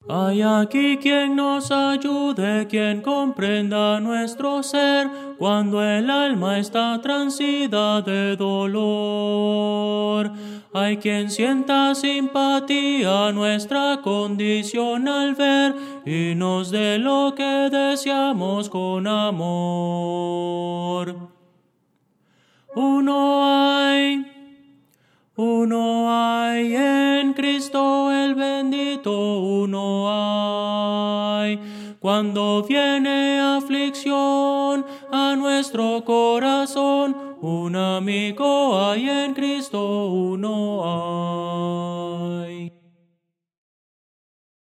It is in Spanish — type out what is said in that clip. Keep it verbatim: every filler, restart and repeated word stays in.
Hay aquí quien nos ayude, quien comprenda nuestro ser, cuando el alma está transida de dolor. Hay quien sienta simpatía nuestra condición al ver, y nos dé lo que deseamos con amor. Uno hay, uno hay en Cristo el bendito, uno hay. Cuando viene aflicción a nuestro corazón, un amigo hay en Cristo, uno hay.